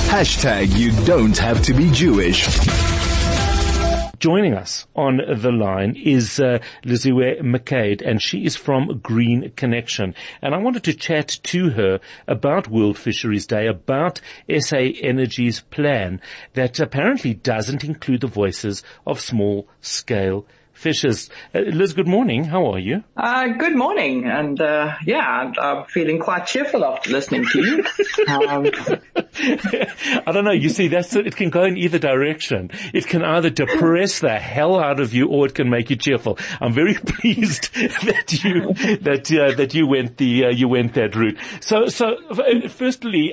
You don't have to be Jewish. Joining us on the line is Liziwe McCade, and she is from Green Connection. And I wanted to chat to her about World Fisheries Day, about SA Energy's plan that apparently doesn't include the voices of small-scale fishers. Liz, good morning. How are you? Good morning. And, I'm feeling quite cheerful after listening to you. I don't know. You see, it can go in either direction. It can either depress the hell out of you or it can make you cheerful. I'm very pleased that you went that route. So, firstly,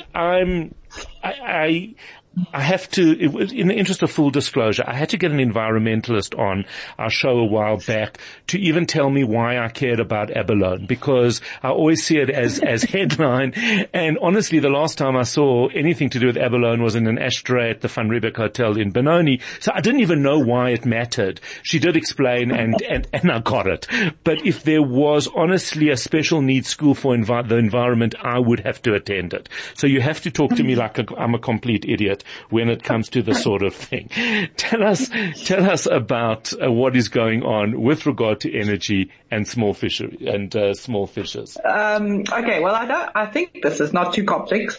I have to, in the interest of full disclosure, I had to get an environmentalist on our show a while back to even tell me why I cared about abalone, because I always see it as headline. And honestly, the last time I saw anything to do with abalone was in an ashtray at the Van Riebeck Hotel in Benoni. So I didn't even know why it mattered. She did explain and I got it. But if there was honestly a special needs school for the environment, I would have to attend it. So you have to talk to me like I'm a complete idiot when it comes to this sort of thing. Tell us about what is going on with regard to energy and small fishery and small fishers. Okay, well, I think this is not too complex.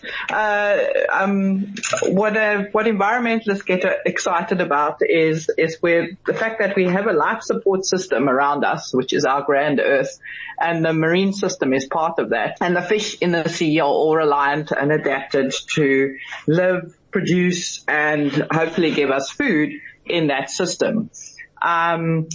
What environmentalists get excited about is where the fact that we have a life support system around us, which is our grand earth, and the marine system is part of that. And the fish in the sea are all reliant and adapted to live, produce, and hopefully give us food in that system. And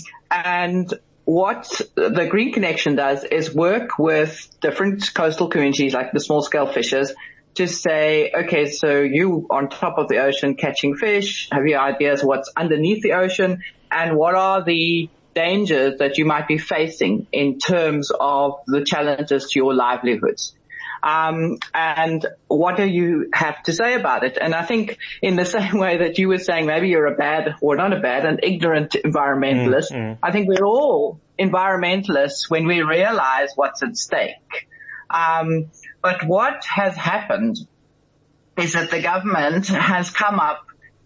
what the Green Connection does is work with different coastal communities like the small scale fishers to say, okay, so you on top of the ocean catching fish, have you ideas what's underneath the ocean and what are the dangers that you might be facing in terms of the challenges to your livelihoods? And what do you have to say about it? And I think in the same way that you were saying maybe you're an ignorant environmentalist, I think we're all environmentalists when we realize what's at stake. But what has happened is that the government has come up,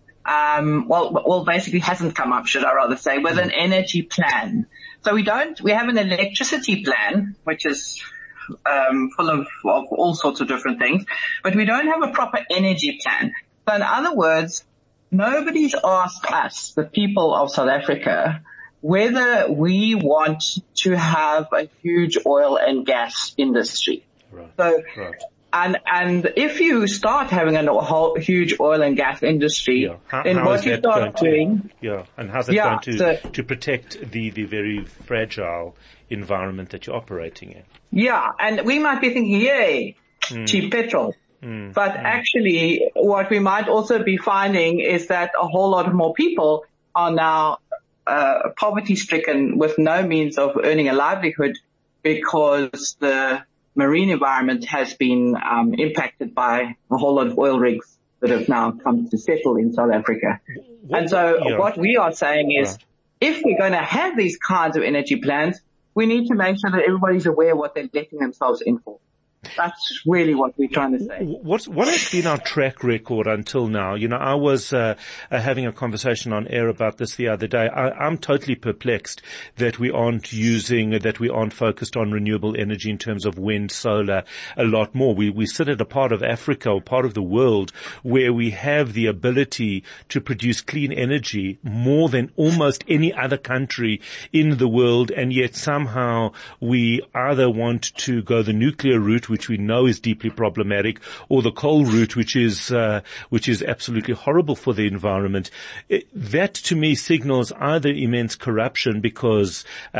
basically hasn't come up, should I rather say, with an energy plan. So we have an electricity plan, which is full of all sorts of different things, but we don't have a proper energy plan. So in other words, nobody's asked us, the people of South Africa, whether we want to have a huge oil and gas industry. Right. So, right. And if you start having a whole huge oil and gas industry, then what you start doing, and how's it going to protect the very fragile environment that you're operating in? Yeah, and we might be thinking, yay, cheap petrol. But actually, what we might also be finding is that a whole lot more people are now poverty-stricken with no means of earning a livelihood because the marine environment has been impacted by a whole lot of oil rigs that have now come to settle in South Africa. What we are saying is, if we're going to have these kinds of energy plans, we need to make sure that everybody's aware of what they're letting themselves in for. That's really what we're trying to say. What has been our track record until now? You know, I was having a conversation on air about this the other day. I'm totally perplexed that we aren't focused on renewable energy in terms of wind, solar, a lot more. We sit at a part of Africa or part of the world where we have the ability to produce clean energy more than almost any other country in the world, and yet somehow we either want to go the nuclear route, which we know is deeply problematic, or the coal route, which is absolutely horrible for the environment. That to me signals either immense corruption because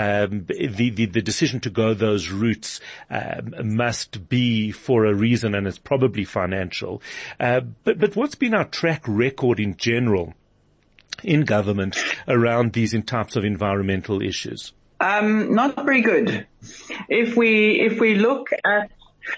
the decision to go those routes must be for a reason, and it's probably financial. But what's been our track record in general in government around these types of environmental issues? Not very good. If we look at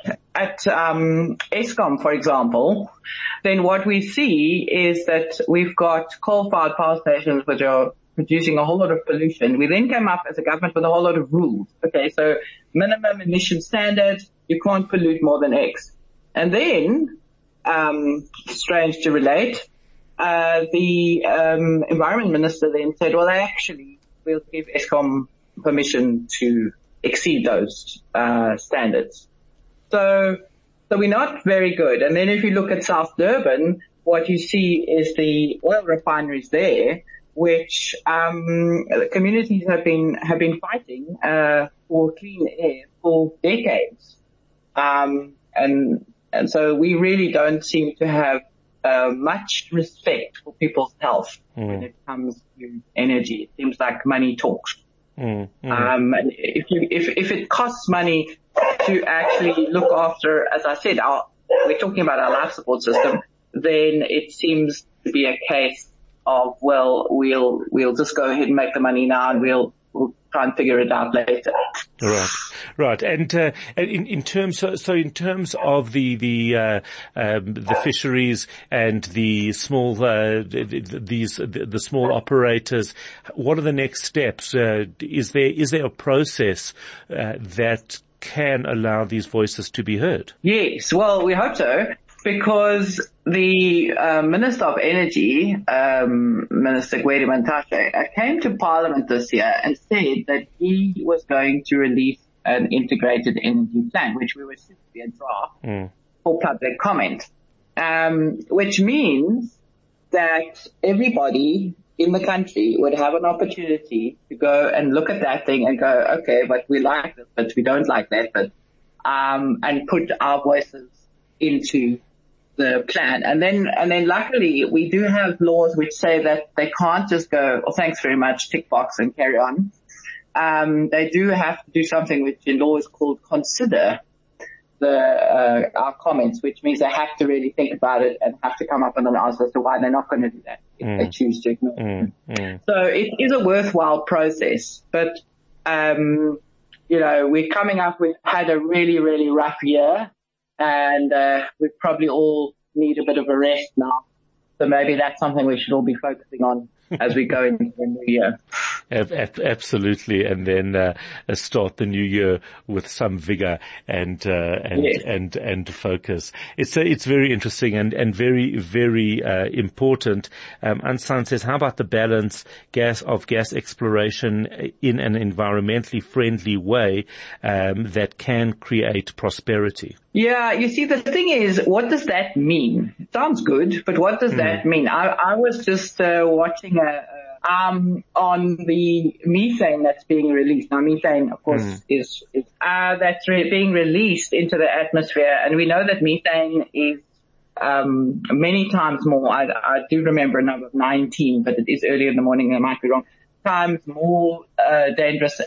Eskom, for example, then what we see is that we've got coal-fired power stations which are producing a whole lot of pollution. We then came up as a government with a whole lot of rules. Okay, so minimum emission standards, you can't pollute more than X. And then strange to relate. The environment minister then said, well, actually, we'll give Eskom permission to exceed those standards. So we're not very good. And then if you look at South Durban, what you see is the oil refineries there, which the communities have been fighting for clean air for decades. And so we really don't seem to have much respect for people's health when it comes to energy. It seems like money talks. And if it costs money to actually look after, as I said, we're talking about our life support system, then it seems to be a case of, well, we'll just go ahead and make the money now, and we'll try and figure it out later. Right. And in terms of the fisheries and the small the small operators, what are the next steps? Is there a process that can allow these voices to be heard? Yes. Well, we hope so, because the Minister of Energy, Minister Gwede Mantashe, came to Parliament this year and said that he was going to release an integrated energy plan, which we were supposed to be a draft for public comment, which means that everybody in the country would have an opportunity to go and look at that thing and go, okay, but we like this, but we don't like that, but and put our voices into the plan. And then luckily we do have laws which say that they can't just go, oh, thanks very much, tick box and carry on. They do have to do something which in law is called consider our comments, which means they have to really think about it and have to come up with an answer as to why they're not going to do that if they choose to ignore it. So it is a worthwhile process, but we're coming up, we've had a really, really rough year, and we probably all need a bit of a rest now. So maybe that's something we should all be focusing on as we go into the new year. Absolutely, and then start the new year with some vigor and focus. It's very interesting and very, very important. Ansan says, how about the balance gas exploration in an environmentally friendly way that can create prosperity? Yeah, you see, the thing is, what does that mean? It sounds good, but what does that mean? I was just watching on the methane that's being released. Now, methane, of course, is being released into the atmosphere, and we know that methane is many times more. I do remember a number of 19, but it is early in the morning. I might be wrong. Times more dangerous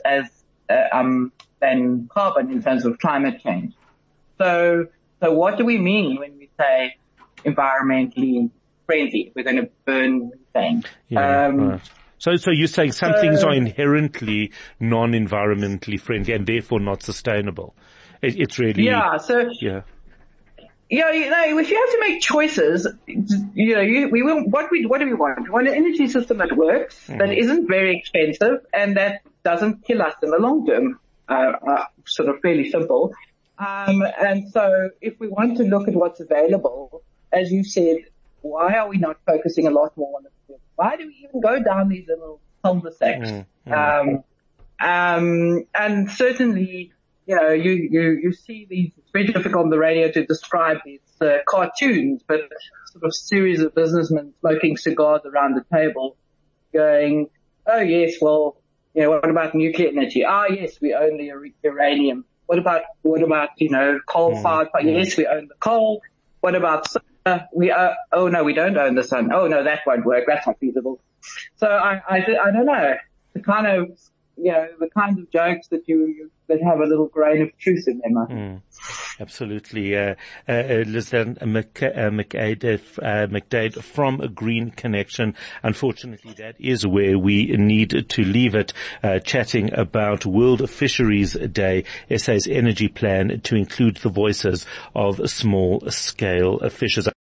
than carbon in terms of climate change. So what do we mean when we say environmentally friendly? We're going to burn methane. Right. So you're saying some things are inherently non-environmentally friendly and therefore not sustainable. It's really if you have to make choices, what do we want? We want an energy system that works, that isn't very expensive, and that doesn't kill us in the long term. Sort of fairly simple. And so if we want to look at what's available, as you said, why are we not focusing a lot more on it? Why do we even go down these little cul-de-sacs? And certainly, you see these, it's very difficult on the radio to describe these cartoons, but sort of series of businessmen smoking cigars around the table going, oh yes, well, what about nuclear energy? Ah, yes, we own the uranium. What about coal-fired? Yes, we own the coal. What about oh no, we don't own the sun. Oh no, that won't work. That's not feasible. So I don't know. The kind of jokes that that have a little grain of truth in them. Absolutely. Lisanne McDade from a Green Connection. Unfortunately, that is where we need to leave it, chatting about World Fisheries Day, SA's energy plan to include the voices of small scale fishers.